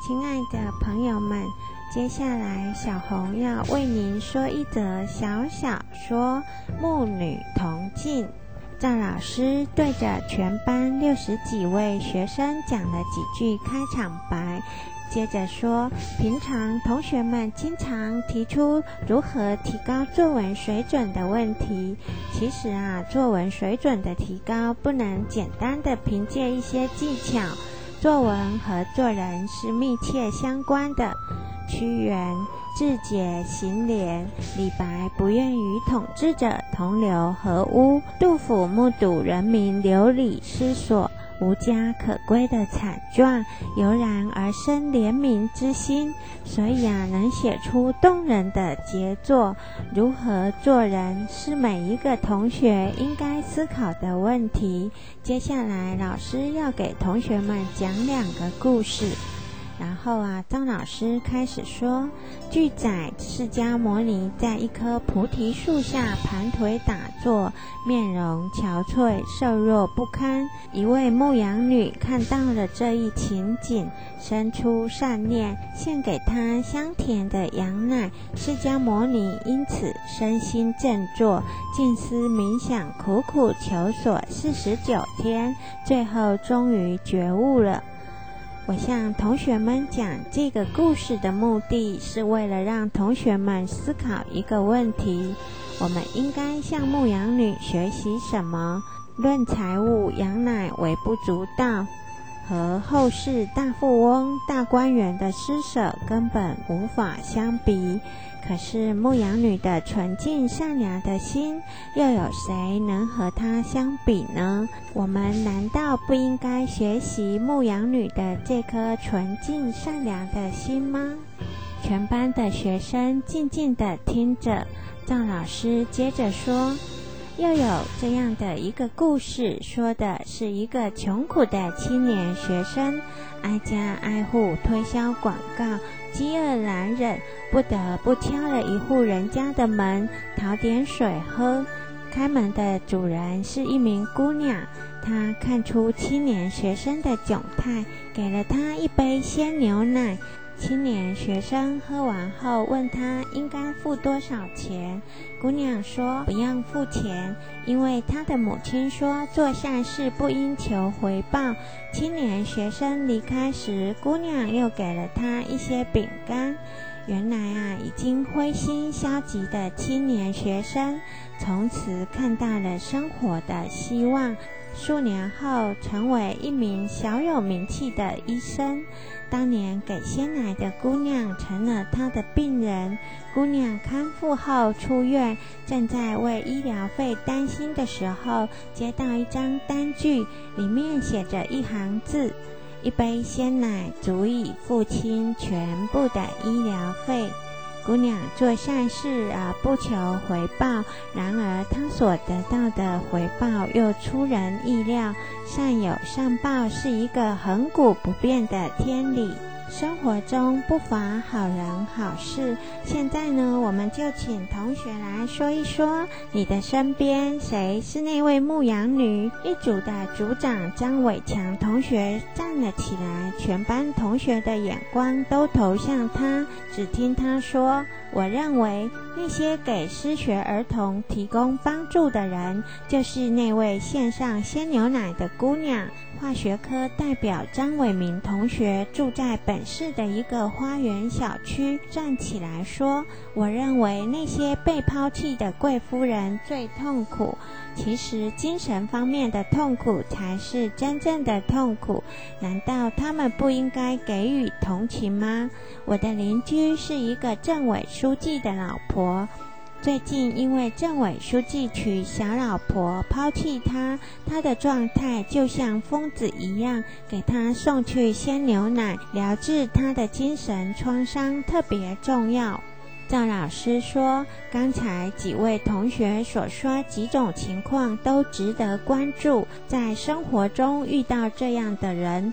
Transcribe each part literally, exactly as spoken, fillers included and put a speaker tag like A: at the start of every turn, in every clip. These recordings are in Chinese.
A: 亲爱的朋友们，接下来小红要为您说一则小小说《母女同进》。赵老师对着全班六十几位学生讲了几句开场白，接着说，平常同学们经常提出如何提高作文水准的问题。其实啊，作文水准的提高不能简单的凭借一些技巧，作文和做人是密切相关的。屈原志节行廉，李白不愿与统治者同流合污，杜甫目睹人民流离失所，无家可归的惨状，油然而生怜悯之心，所以啊，能写出动人的杰作。如何做人是每一个同学应该思考的问题。接下来老师要给同学们讲两个故事。然后啊，张老师开始说，据载释迦牟尼在一棵菩提树下盘腿打坐，面容憔悴，瘦弱不堪。一位牧羊女看到了这一情景，生出善念，献给她香甜的羊奶。释迦牟尼因此身心振作，静思冥想，苦苦求索四十九天，最后终于觉悟了。我向同学们讲这个故事的目的是为了让同学们思考一个问题：我们应该向牧羊女学习什么？论财务，羊奶微不足道，和后世大富翁、大官员的施舍根本无法相比。可是牧羊女的纯净善良的心，又有谁能和她相比呢？我们难道不应该学习牧羊女的这颗纯净善良的心吗？全班的学生静静地听着，赵老师接着说，又有这样的一个故事，说的是一个穷苦的青年学生，挨家挨户推销广告，饥饿难忍，不得不敲了一户人家的门，讨点水喝。开门的主人是一名姑娘，她看出青年学生的窘态，给了他一杯鲜牛奶。青年学生喝完后问他应该付多少钱，姑娘说不用付钱，因为她的母亲说做善事不应求回报。青年学生离开时，姑娘又给了他一些饼干。原来啊，已经灰心消极的青年学生从此看到了生活的希望，数年后成为一名小有名气的医生。当年给鲜奶的姑娘成了他的病人。姑娘康复后出院，正在为医疗费担心的时候，接到一张单据，里面写着一行字：一杯鲜奶足以付清全部的医疗费。姑娘做善事而不求回报，然而她所得到的回报又出人意料。善有善报是一个亘古不变的天理，生活中不乏好人好事。现在呢，我们就请同学来说一说，你的身边谁是那位牧羊女？一组的组长张伟强同学站了起来，全班同学的眼光都投向他。只听他说，我认为那些给失学儿童提供帮助的人，就是那位献上鲜牛奶的姑娘。化学科代表张伟明同学住在本市的一个花园小区，站起来说，我认为那些被抛弃的贵夫人最痛苦，其实精神方面的痛苦才是真正的痛苦，难道他们不应该给予同情吗？我的邻居是一个政委书记的老婆，最近因为政委书记娶小老婆抛弃他，他的状态就像疯子一样，给他送去鲜牛奶，疗治他的精神创伤特别重要。赵老师说，刚才几位同学所说几种情况都值得关注，在生活中遇到这样的人，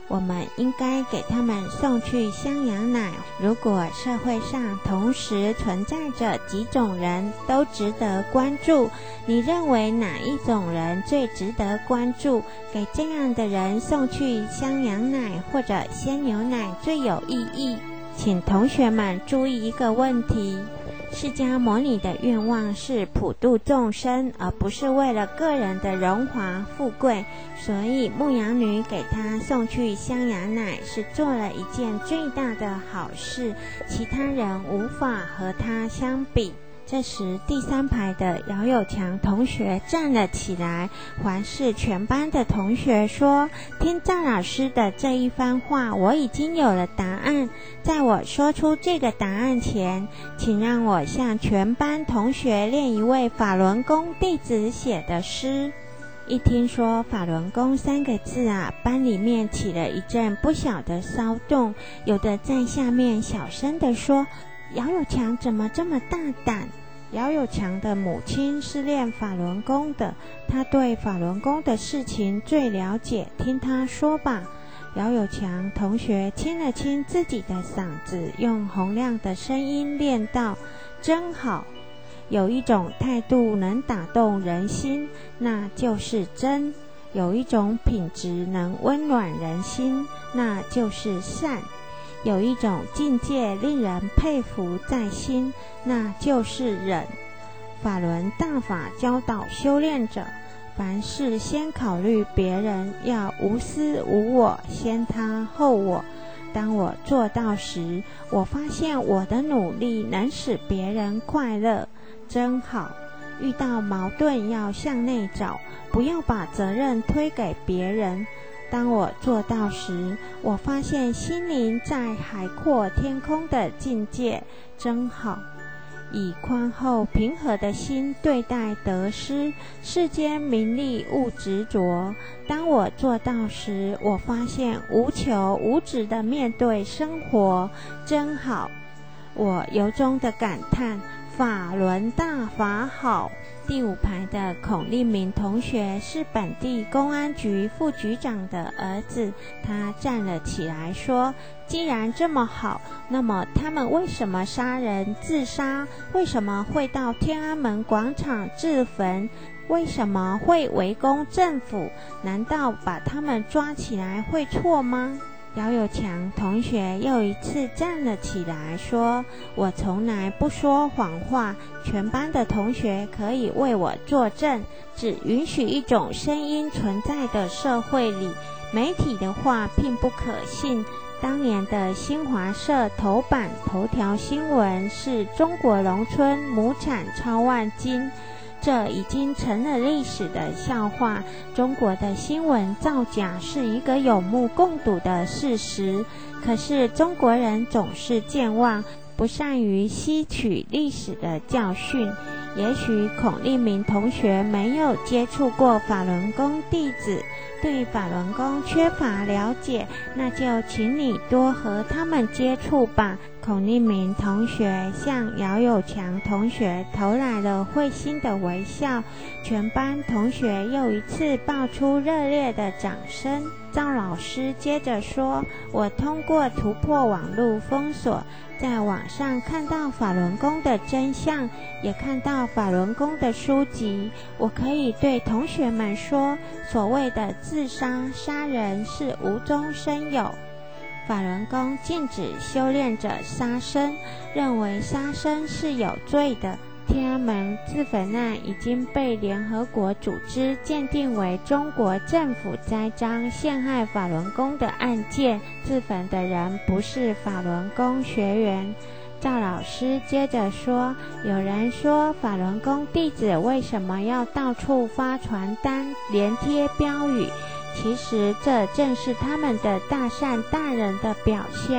A: 我们应该给他们送去香羊奶。如果社会上同时存在着几种人都值得关注，你认为哪一种人最值得关注？给这样的人送去香羊奶或者鲜牛奶最有意义。请同学们注意一个问题，释迦牟尼的愿望是普度众生，而不是为了个人的荣华富贵，所以牧羊女给他送去香羊奶是做了一件最大的好事，其他人无法和他相比。这时第三排的姚有强同学站了起来，环视全班的同学说，听赵老师的这一番话，我已经有了答案。在我说出这个答案前，请让我向全班同学念一位法轮功弟子写的诗。一听说法轮功三个字啊，班里面起了一阵不小的骚动，有的在下面小声地说，姚有强怎么这么大胆？姚有强的母亲是练法轮功的，他对法轮功的事情最了解，听他说吧。姚有强同学清了清自己的嗓子，用洪亮的声音念道，真好。有一种态度能打动人心，那就是真；有一种品质能温暖人心，那就是善；有一种境界令人佩服在心，那就是忍。法轮大法教导修炼者，凡事先考虑别人，要无私无我，先他后我。当我做到时，我发现我的努力能使别人快乐，真好。遇到矛盾要向内找，不要把责任推给别人。当我做到时，我发现心灵在海阔天空的境界，真好。以宽厚平和的心对待得失，世间名利勿执着。当我做到时，我发现无求无止的面对生活，真好。我由衷的感叹，法轮大法好。第五排的孔令明同学是本地公安局副局长的儿子，他站了起来说，既然这么好，那么他们为什么杀人自杀？为什么会到天安门广场自焚？为什么会围攻政府？难道把他们抓起来会错吗？姚有强同学又一次站了起来说，我从来不说谎话，全班的同学可以为我作证，只允许一种声音存在的社会里，媒体的话并不可信。当年的新华社头版头条新闻是中国农村亩产超万斤，这已经成了历史的笑话。中国的新闻造假是一个有目共睹的事实，可是中国人总是健忘，不善于吸取历史的教训。也许孔令明同学没有接触过法轮功弟子，对法轮功缺乏了解，那就请你多和他们接触吧。孔令明同学向姚有强同学投来了会心的微笑，全班同学又一次爆出热烈的掌声。赵老师接着说，我通过突破网络封锁，在网上看到法轮功的真相，也看到法轮功的书籍。我可以对同学们说，所谓的自杀杀人是无中生有。法轮功禁止修炼者杀生，认为杀生是有罪的。天安门自焚案已经被联合国组织鉴定为中国政府栽赃陷害法轮功的案件，自焚的人不是法轮功学员。赵老师接着说，有人说法轮功弟子为什么要到处发传单、连贴标语？其实这正是他们的大善大人的表现。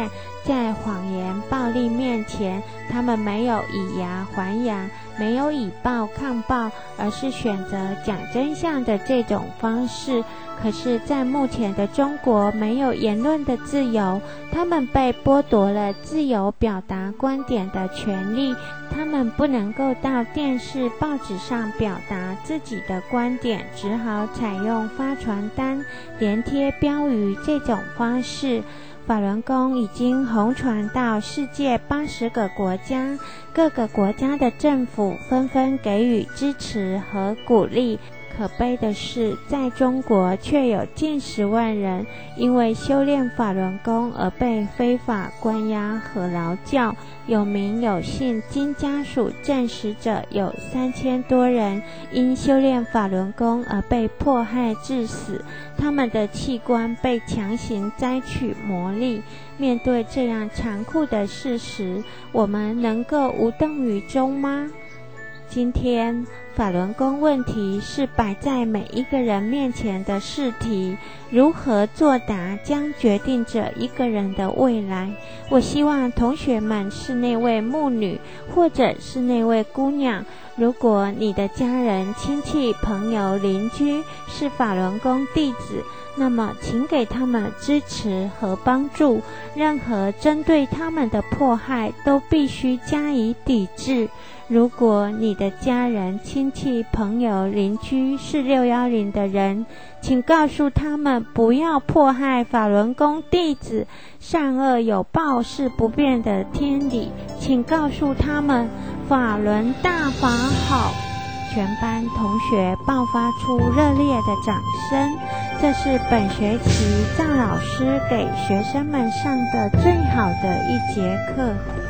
A: 在谎言暴力面前，他们没有以牙还牙，没有以暴抗暴，而是选择讲真相的这种方式。可是在目前的中国，没有言论的自由，他们被剥夺了自由表达观点的权利，他们不能够到电视报纸上表达自己的观点，只好采用发传单、连贴标语这种方式。法轮功已经红传到世界八十个国家，各个国家的政府纷纷给予支持和鼓励。可悲的是，在中国却有近十万人因为修炼法轮功而被非法关押和劳教。有名有姓经家属证实者有三千多人因修炼法轮功而被迫害致死，他们的器官被强行摘取磨砺。面对这样残酷的事实，我们能够无动于衷吗？今天法轮功问题是摆在每一个人面前的试题，如何作答将决定着一个人的未来。我希望同学们是那位牧女，或者是那位姑娘，如果你的家人、亲戚、朋友、邻居是法轮功弟子，那么请给他们支持和帮助，任何针对他们的迫害都必须加以抵制。如果你的家人、亲戚、朋友、邻居是六一零的人，请告诉他们不要迫害法轮功弟子，善恶有报是不变的天理，请告诉他们法轮大法好。全班同学爆发出热烈的掌声，这是本学期赵老师给学生们上的最好的一节课。